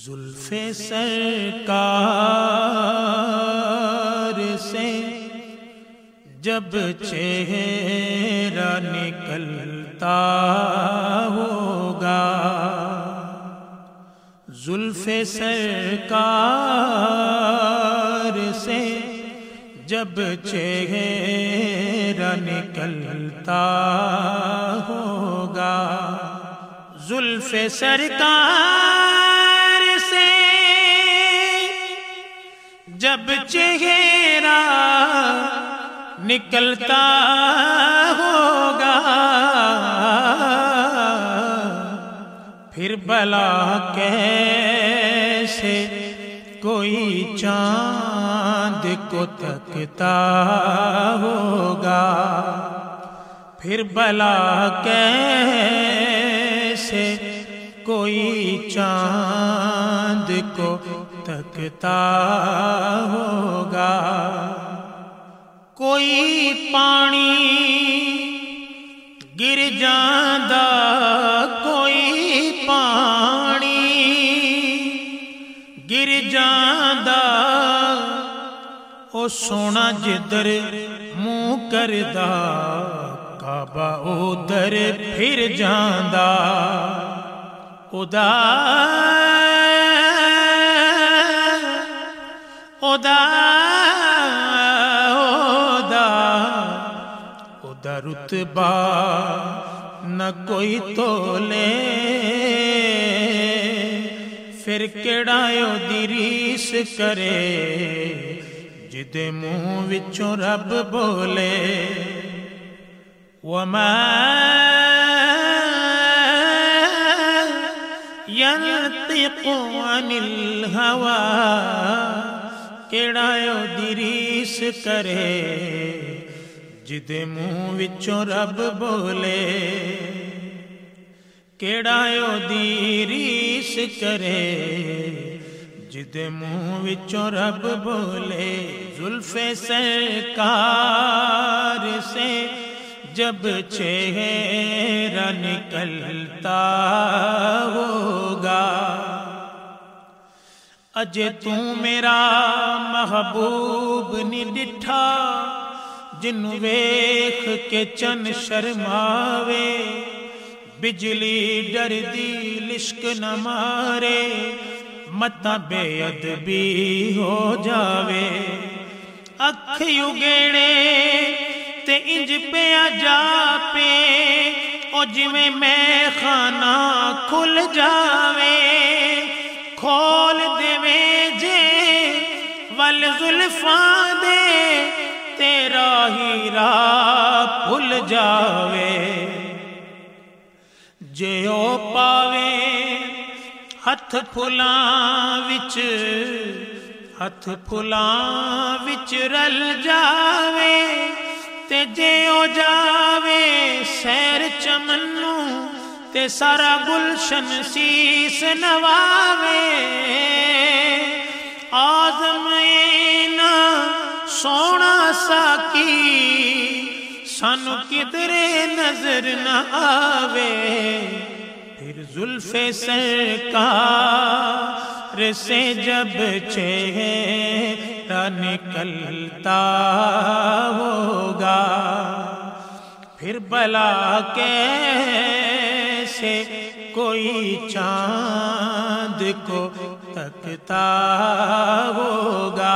زلف سرکار سے جب چہرہ نکلتا ہوگا، زلف سرکار سے جب چہرہ نکلتا ہوگا، زلف سرکار سے جب چہرہ نکلتا ہوگا، پھر بلا کیسے کوئی چاند کو تکتا ہوگا، پھر بلا کیسے کوئی چاند کو تکتا ہوگا۔ کوئی پانی گر جاندا، کوئی پانی گر جاندا، او سونا جدر منہ کردا، کعبہ ادھر پھر جاندا، ادا رتبہ نہ کوئی تولے، پھر کیڑا دی ریس کرے جدے منہ وچوں رب بولے۔ وما ينطق عن الهوى، کیڑا دی ریس کرے جدے منہ وچوں رب بولے، کیڑا دی ریس کرے جدے منہ وچوں رب بولے۔ زلف سرکار سے جب چہرہ نکلتا ہوگا، اجے تو میرا محبوب نہیں ڈٹھا، جنوں ویکھ کے چن شرماوے، بجلی ڈر دی لشک نہ مارے، متا بے ادبی ہو جاوے، اکھ اگیڑے تے انج پیا جا پے، او جویں میں خانہ کھل جاوے، کھول دے جے ول زلفاں دے، تیرا ہی راہ بھول جاوے، جے او پاوے ہتھ پھلاں وچ رل جاوے، تے جے او جاوے سیر چمنوں، تے سارا گلشن سیس نواوے، آزمائنا سونا ساکی سانو کدرے نظر نہ آوے، پھر زلف سرکار سے جب چہرہ نکلتا ہوگا، پھر بلا کیسے کوئی چاند کو تکتا ہوگا۔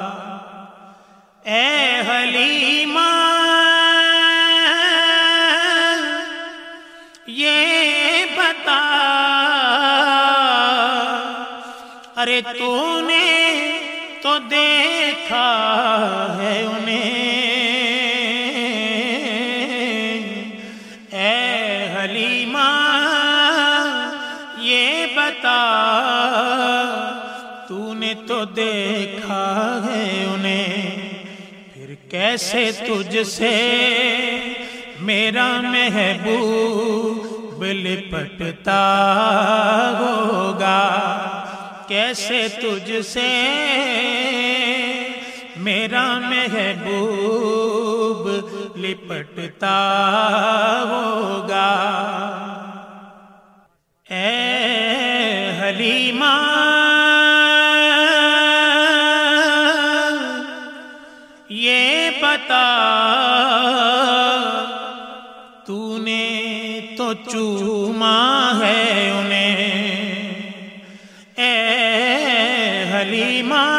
اے حلیمہ یہ بتا، ارے تو نے تو دیکھا ہے انہیں، اے حلیمہ یہ بتا، تو نے تو دیکھا ہے انہیں، پھر کیسے تجھ سے میرا محبوب لپٹتا ہوگا، کیسے تجھ سے میرا محبوب لپٹتا ہوگا۔ اے حلیمہ یہ بتا تو نے تو چوما ہے انہیں، اے حلیمہ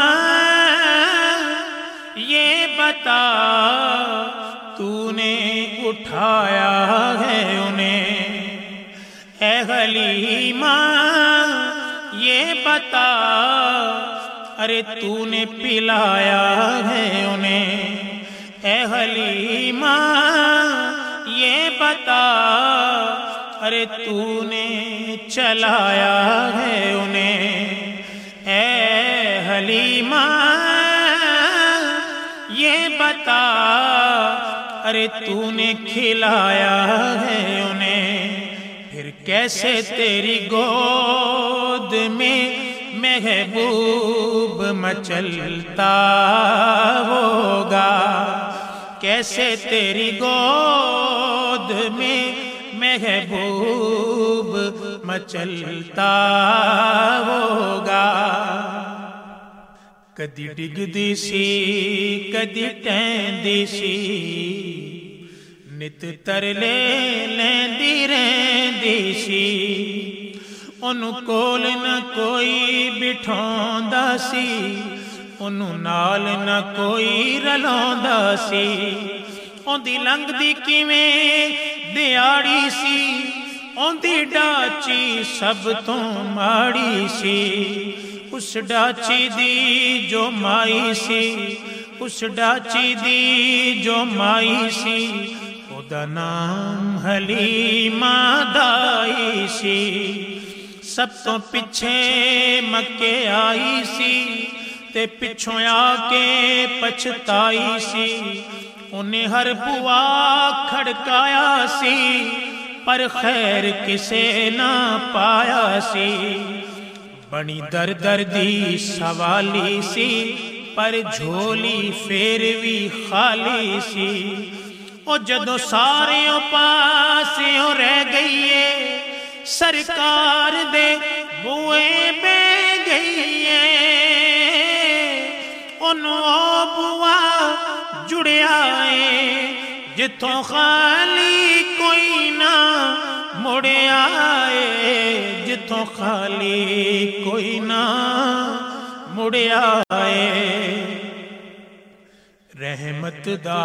یہ بتا تو نے اٹھایا ہے انہیں، اے حلیمہ یہ بتا ارے تو نے پلایا ہے انہیں، اے حلیمہ یہ بتا ارے تو نے چلایا ہے انہیں، اے حلیمہ یہ بتا ارے تو نے کھلایا ہے انہیں، پھر کیسے تیری گود میں محبوب مچلتا ہوگا، کیسے تیری گود میں محبوب مچلتا ہوگا، کدی ڈگدی سی کدی ٹہندی سی نت ترلے لیندی رہندی سی، انہوں کول نہ کوئی بٹھوندا سی، انہوں نال نہ کوئی رلوندا سی، اوندی لنگ دی کیویں دیاڑی سی، اوندی ڈاچی سب تو ماڑی سی، اس ڈاچی دی جو مائی سی، اس ڈاچی دی جو مائی سی، دا نام حلیمہ دائی سی، سب تو پچھے مکے آئی سی، تے پچھوں آ کے پچھتائی سی، انہیں ہر بوا کھڑکایا سی، پر خیر کسے نہ پایا سی، بڑی در در دی سوالی سی، پر جھولی پھیروی خالی سی، او جدو ساریوں پاسیوں رہ گئیے، سرکار دے بوئے بے گئیے، انہوں بوا جڑیا ہے، جتوں خالی کوئی نہ مڑیا ہے، جتوں خالی کوئی نہ مڑیا ہے، رحمت دا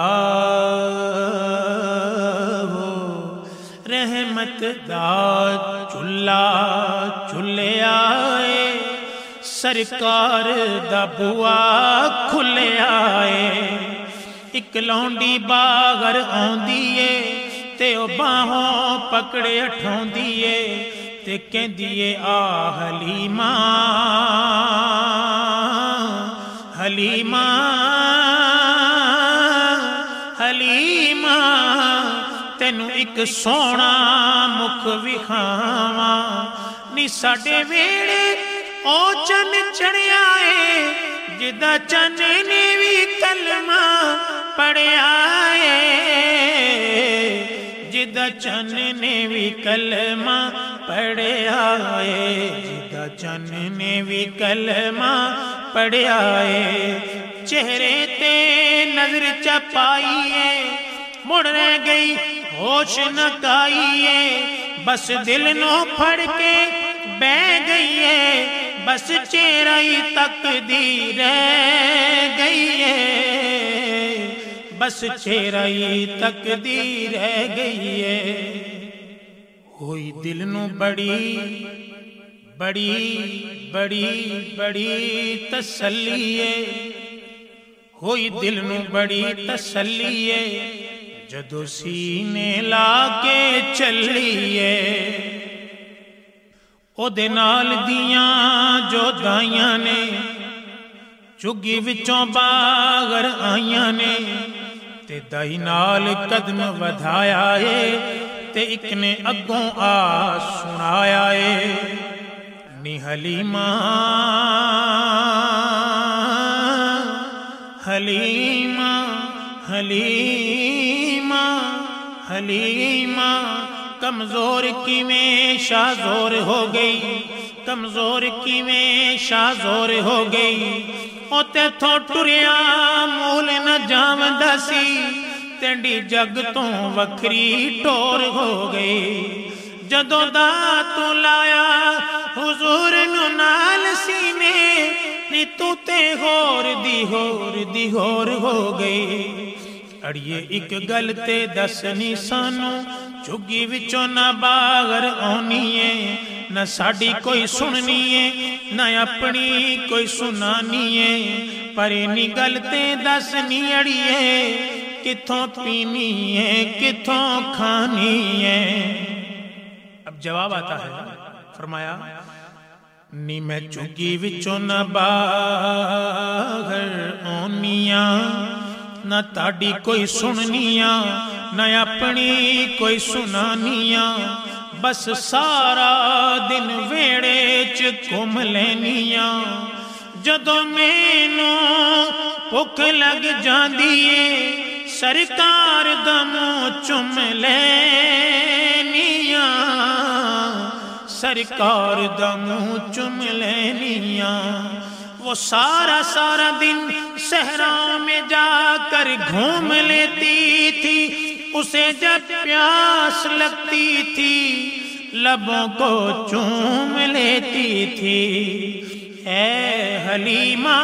ہو رحمت دا چلا چلے آئے، سرکار دا بوا کھلے آئے، ایک لونڈی باغر آندیے تے او باہوں پکڑے اٹھوندیے، تے کہندیے آ حلیمہ حلیمہ حلیمہ تینوں ایک سونا مکھ وکھاواں، نی ساڈے ویڑے او چن چڑھیا ہے، جدا چن نے بھی کلمہ پڑھیا ہے، جدا چن نے بھی کلمہ پڑھیا ہے، جدا چن نے بھی کلمہ پڑھیا ہے، چہرے تے نظر چپائیے، مڑ رہ گئی ہوش نہ کائیے، بس دل نو پھڑ کے بہ گئی ہے، بس چہرہ ہی تقدیر رہ گئی ہے، بس چہرہ ہی تقدیر رہ گئی ہے، ہوئی دل نو بڑی بڑی بڑی بڑی تسلی ہے، ہوئی دل نو بڑی تسلی ہے، جدو سینے لا کے چلیے، او دے نال دیاں جو دائیاں نے، چگی وچوں باغر آئیاں نے، تے دائی نال قدم ودھایا ہے، تے ایک نے اگوں آ سنایا ہے، نی حلیمہ حلیمہ حلیمہ حلیمہ کمزور کی میں شازور ہو گئی، کمزور کیویں شازور ہو گئی او تے تھوں ٹریا مول نہ جاوندا سی تینڈی جگ تو وکھری ٹور ہو گئی جدوں دا تو لایا حضور نو نال سینے نی تو تے ہور دی ہور ہو گئی اڑیے ایک گل تے دسنی سانو چگی وچوں نہ باہر آنی ہے نہ ساڈی کوئی سننی ہے نہ اپنی کوئی سنانی ہے پر اینی گل تے دسنی اڑیے کتھوں پینی ہے کتھوں کھانی ہے اب جواب آتا ہے فرمایا نی میں چگی وچوں نہ باہر آنیاں نہ تاڑی کوئی سننیاں نہ اپنی کوئی سنانیاں بس سارا دن ویڑے چ گھم لینیاں جدوں مینوں بھوک لگ جاندی ہے سرکار دا منہ چم لینیاں سرکار دا منہ چم لینیاں وہ سارا دن صحراؤں میں جا کر گھوم لیتی تھی اسے جب پیاس لگتی تھی لبوں کو چوم لیتی تھی اے حلیمہ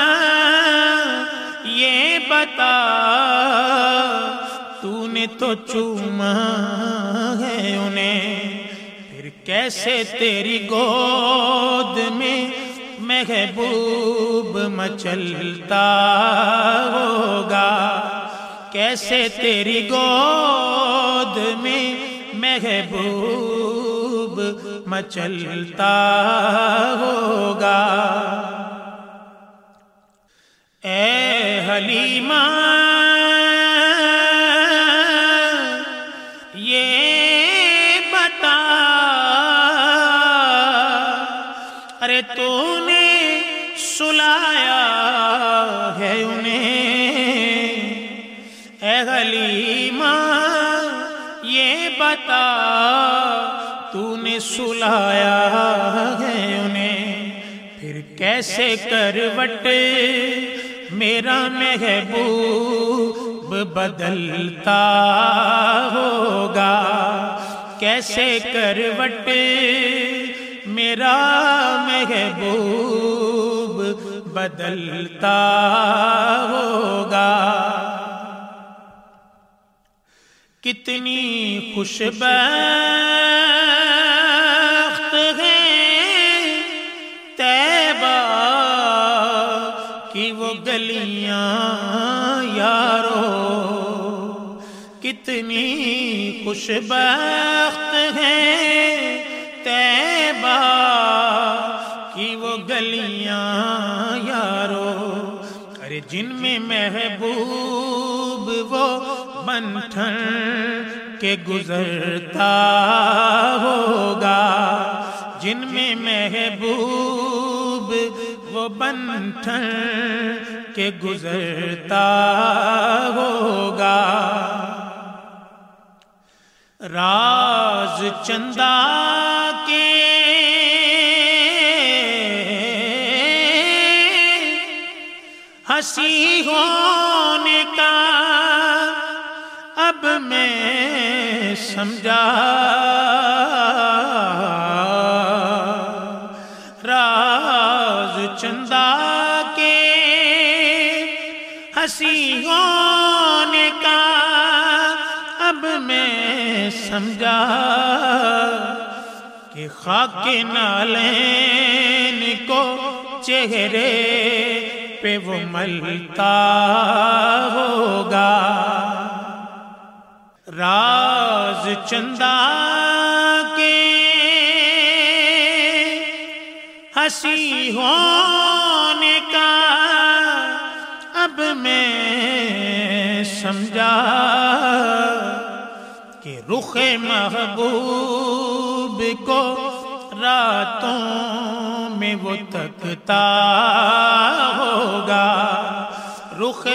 یہ بتا تو نے تو چوما ہے انہیں پھر کیسے تیری گود میں محبوب مچلتا ہوگا کیسے تیری گود میں محبوب مچلتا ہوگا اے حلیمہ یہ بتا ارے تو نے سلایا ہے انہیں اے حلیمہ یہ بتا تو نے سلایا ہے انہیں پھر کیسے کروٹ میرا محبوب بدلتا ہوگا کیسے کروٹ میرا محبوب بدلتا ہوگا کتنی خوش بخت ہیں طیبہ کی وہ گلیاں یارو کتنی خوش بخت ہیں طیبہ کی وہ گلیاں یارو ارے جن میں محبوب وہ بن ٹھن کے گزرتا ہوگا جن میں محبوب وہ بن ٹھن کے گزرتا ہوگا راز چندہ کے ہنسی ہونے کا اب میں سمجھا راز چندہ کے ہنسی ہونے کا اب میں سمجھا کہ خاک نالین کو چہرے پہ وہ ملتا ہوگا راز چندہ کے ہنسی ہونے کا اب میں سمجھا کہ رخ محبوب کو راتوں میں وہ تکتا ہوگا رخ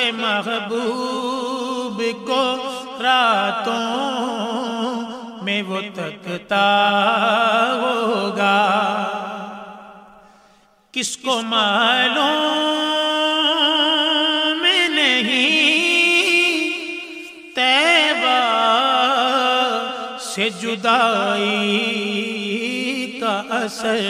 محبوب کو راتوں میں وہ تکتا ہوگا کس کو معلوم نہیں طیبہ سے جدائی کا اثر،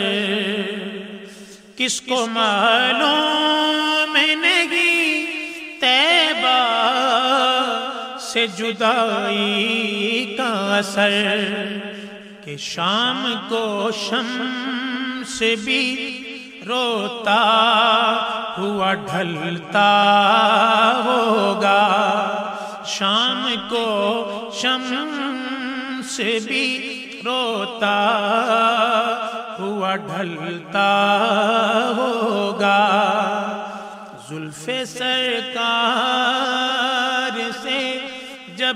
کس کو معلوم نہیں طیبہ سے جدائی کا اثر، کہ شام کو شمس بھی روتا ہوا ڈھلتا ہوگا، شام کو شمس بھی روتا ہوا ڈھلتا ہوگا، زلف سرکار سے جب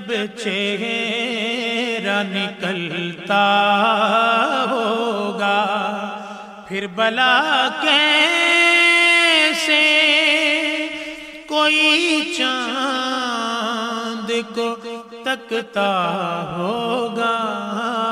چہرہ نکلتا ہوگا، پھر بلا کیسے کوئی چاند کو تکتا ہوگا۔